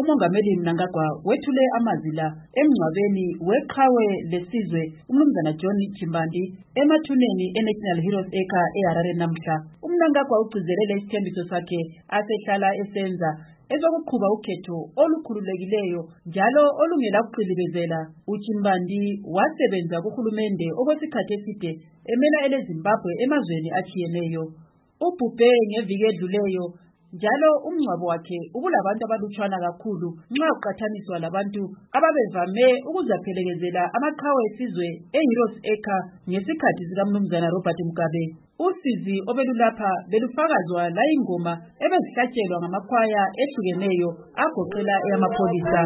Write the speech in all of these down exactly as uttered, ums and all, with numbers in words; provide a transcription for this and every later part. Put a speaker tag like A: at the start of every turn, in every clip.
A: uMongameli Mnangagwa wethule amazwi la emngcwabeni weqhawe lesizwe uMnumzana John Chimbandi emathuneni eNational Heroes Acre eHarare namhla. uMnangagwa ugcizelele isithembiso sakhe asehlala esenza ezokuqhuba ukhetho olukhululekileyo njalo olungela ukuqilibezela. uChimbandi wasebenza kuhulumende okwesikhathi eside emela eleZimbabwe emazweni atshiyeneyo. Ubhubhe ngeviki edluleyo njalo umngcwabo wakhe ubulabantu abalutshwana kakhulu nxa uqathaniswa labantu ababevame ukuzaphelekezela amaqhawe esizwe eHeroes Acre ngesikhathi sikaMnumzana Robert Mugabe. Usizi obelulapha belufakazwa layingoma ebezihlatshelwa ngamakhwaya ehlukeneyo agoqela eyamapholisa.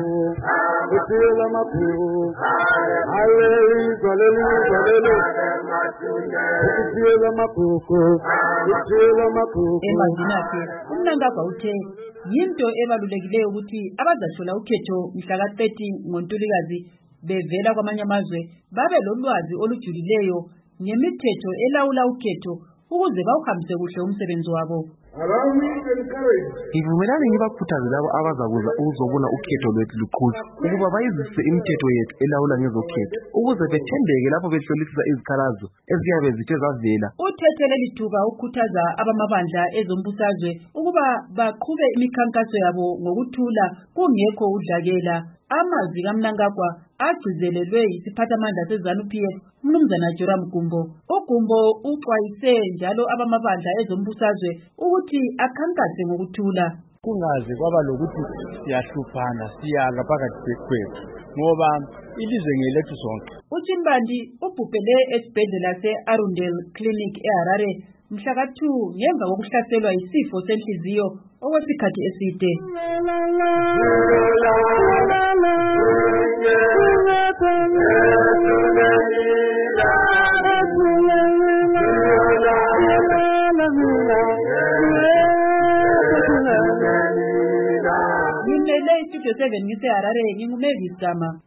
A: Emazwini akhe uMnangagwa uthe yinto ebalulekileyo ukuthi abazahlola ukhetho mhla ka thirty ngoNtulikazi bevela kwamanye amazwe babe lolwazi olujulileyo ngemithetho elawula ukhetho ukuze bawuhambise kuhle umsebenzi wabo.
B: Ngivumelani ngibakhuthaze labo abazakuza ukuzobona ukhetho lwethu luqhutshwa ukuba bayizwisise imithetho yethu elawula ngezokhetho ukuze bethembeke lapho behlolisisa izikhalazo eziyabe zithe zavela.
A: Uthethele lithuba ukukhuthaza abamabandla ezombusazwe ukuba baqhube imikhankaso yabo ngokuthula kungekho udlakela. Amazwi kaMnangagwa agcizelelwe yisiphathamandla seZANU-P F uMnumzana Joram Gumbo. uGumbo uxwayise njalo abamabandla ezombusazwe ukuthi akhankase ngokuthula.
C: Kungaze kwaba lokuthi siyahluphana siyala phakathi kwethu ngoba ilizwe ngelethu sonke.
A: uChimbandi ubhubhele esibhedlela se-Arundel Clinic eHarare mhla ka two ngemva kokuhlaselwa yisifo senhliziyo okwesikhathi eside. Ngimele istudio seven ngiseHarare ngingumevisi Gama.